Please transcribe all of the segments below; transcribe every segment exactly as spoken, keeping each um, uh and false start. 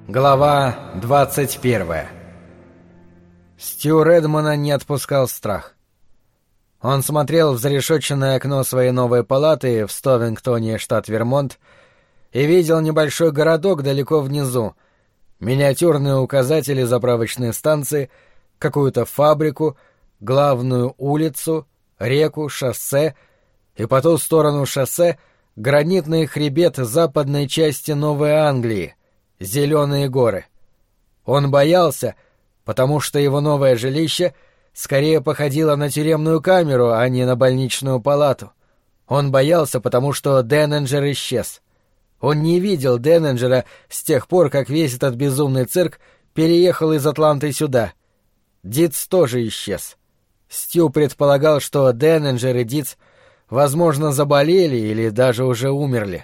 Глава двадцать первая. Стью Редмана не отпускал страх. Он смотрел в зарешетченное окно своей новой палаты в Стовингтоне, штат Вермонт, и видел небольшой городок далеко внизу, миниатюрные указатели заправочной станции, какую-то фабрику, главную улицу, реку, шоссе, и по ту сторону шоссе гранитный хребет западной части Новой Англии, Зеленые горы. Он боялся, потому что его новое жилище скорее походило на тюремную камеру, а не на больничную палату. Он боялся, потому что Деннинджер исчез. Он не видел Деннинджера с тех пор, как весь этот безумный цирк переехал из Атланты сюда. Дитс тоже исчез. Стью предполагал, что Деннинджер и Дитс, возможно, заболели или даже уже умерли.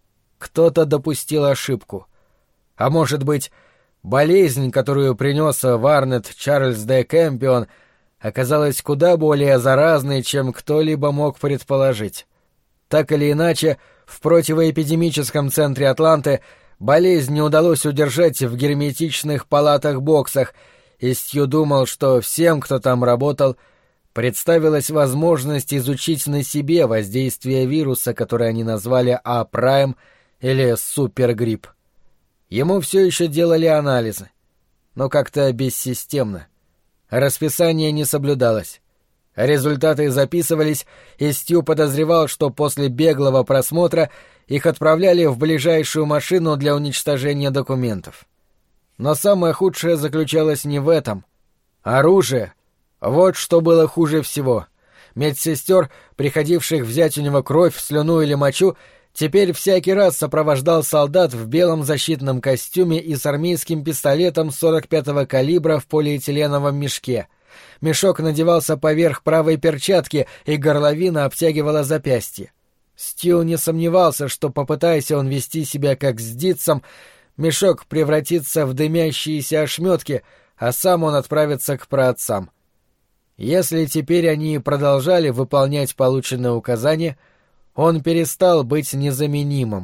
Кто-то допустил ошибку. А может быть, болезнь, которую принес Варнет Чарльз Д. Кэмпион, оказалась куда более заразной, чем кто-либо мог предположить. Так или иначе, в противоэпидемическом центре Атланты болезнь не удалось удержать в герметичных палатах-боксах, и Стью думал, что всем, кто там работал, представилась возможность изучить на себе воздействие вируса, который они назвали А-прайм или супергрипп. Ему все еще делали анализы, но как-то бессистемно. Расписание не соблюдалось. Результаты записывались, и Стью подозревал, что после беглого просмотра их отправляли в ближайшую машину для уничтожения документов. Но самое худшее заключалось не в этом. Оружие — вот что было хуже всего. Медсестер, приходивших взять у него кровь, слюну или мочу, теперь всякий раз сопровождал солдат в белом защитном костюме и с армейским пистолетом сорок пятого калибра в полиэтиленовом мешке. Мешок надевался поверх правой перчатки, и горловина обтягивала запястье. Стью не сомневался, что, попытаясь он вести себя как с Дитсом, мешок превратится в дымящиеся ошметки, а сам он отправится к праотцам. Если теперь они продолжали выполнять полученные указания, он перестал быть незаменимым.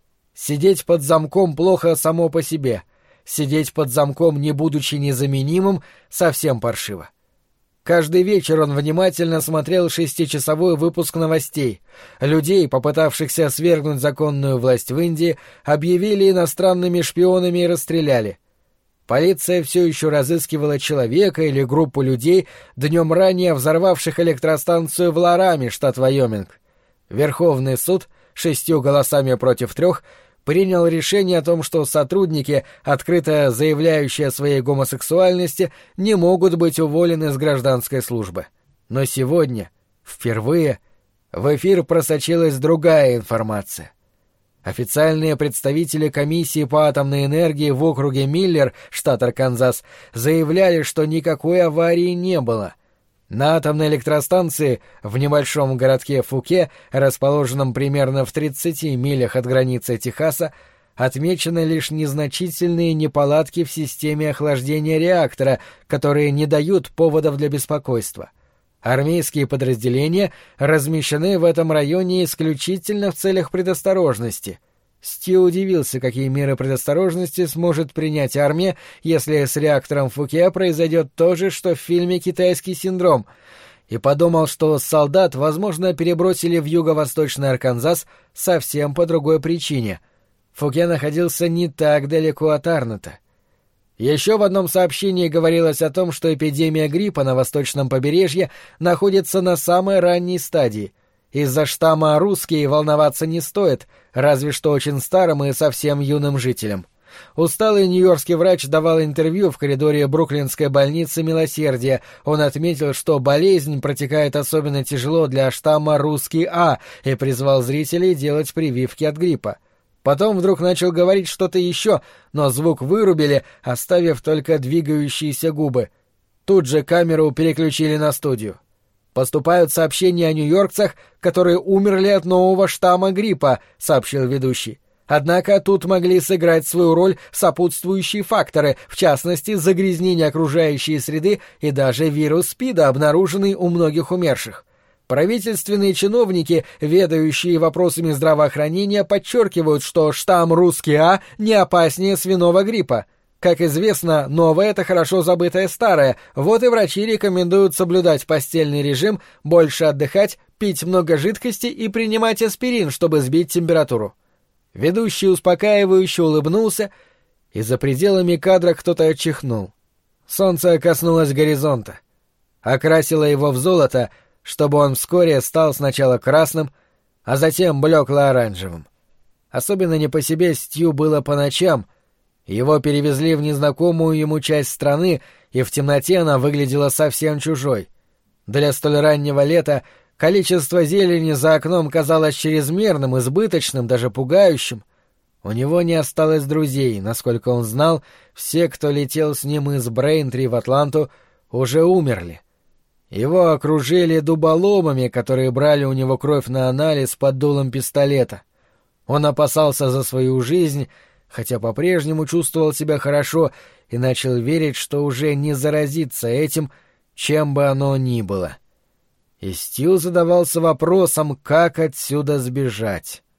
Сидеть под замком плохо само по себе. Сидеть под замком, не будучи незаменимым, совсем паршиво. Каждый вечер он внимательно смотрел шестичасовой выпуск новостей. Людей, попытавшихся свергнуть законную власть в Индии, объявили иностранными шпионами и расстреляли. Полиция все еще разыскивала человека или группу людей, днем ранее взорвавших электростанцию в Лараме, штат Вайоминг. Верховный суд, шестью голосами против трех, принял решение о том, что сотрудники, открыто заявляющие о своей гомосексуальности, не могут быть уволены с гражданской службы. Но сегодня, впервые, в эфир просочилась другая информация. Официальные представители комиссии по атомной энергии в округе Миллер, штат Арканзас, заявляли, что никакой аварии не было. На атомной электростанции в небольшом городке Фуке, расположенном примерно в тридцати милях от границы Техаса, отмечены лишь незначительные неполадки в системе охлаждения реактора, которые не дают поводов для беспокойства. Армейские подразделения размещены в этом районе исключительно в целях предосторожности. Стью удивился, какие меры предосторожности сможет принять армия, если с реактором Фуке произойдет то же, что в фильме «Китайский синдром», и подумал, что солдат, возможно, перебросили в юго-восточный Арканзас совсем по другой причине. Фуке находился не так далеко от Арнета. Еще в одном сообщении говорилось о том, что эпидемия гриппа на восточном побережье находится на самой ранней стадии. Из-за штамма русские волноваться не стоит, разве что очень старым и совсем юным жителям. Усталый нью-йоркский врач давал интервью в коридоре бруклинской больницы Милосердия. Он отметил, что болезнь протекает особенно тяжело для штамма русский А, и призвал зрителей делать прививки от гриппа. Потом вдруг начал говорить что-то еще, но звук вырубили, оставив только двигающиеся губы. Тут же камеру переключили на студию. «Поступают сообщения о нью-йоркцах, которые умерли от нового штамма гриппа», — сообщил ведущий. «Однако тут могли сыграть свою роль сопутствующие факторы, в частности, загрязнение окружающей среды и даже вирус СПИДа, обнаруженный у многих умерших. Правительственные чиновники, ведающие вопросами здравоохранения, подчеркивают, что штамм русский А не опаснее свиного гриппа. Как известно, новое — это хорошо забытое старое, вот и врачи рекомендуют соблюдать постельный режим, больше отдыхать, пить много жидкости и принимать аспирин, чтобы сбить температуру. Ведущий успокаивающе улыбнулся, и за пределами кадра кто-то чихнул. Солнце коснулось горизонта, окрасило его в золото, чтобы он вскоре стал сначала красным, а затем блекло-оранжевым. Особенно не по себе Стью было по ночам. Его перевезли в незнакомую ему часть страны, и в темноте она выглядела совсем чужой. Для столь раннего лета количество зелени за окном казалось чрезмерным, избыточным, даже пугающим. У него не осталось друзей, насколько он знал, все, кто летел с ним из Брейнтри в Атланту, уже умерли. Его окружили дуболомами, которые брали у него кровь на анализ под дулом пистолета. Он опасался за свою жизнь, хотя по-прежнему чувствовал себя хорошо и начал верить, что уже не заразится этим, чем бы оно ни было. И Стью задавался вопросом, как отсюда сбежать.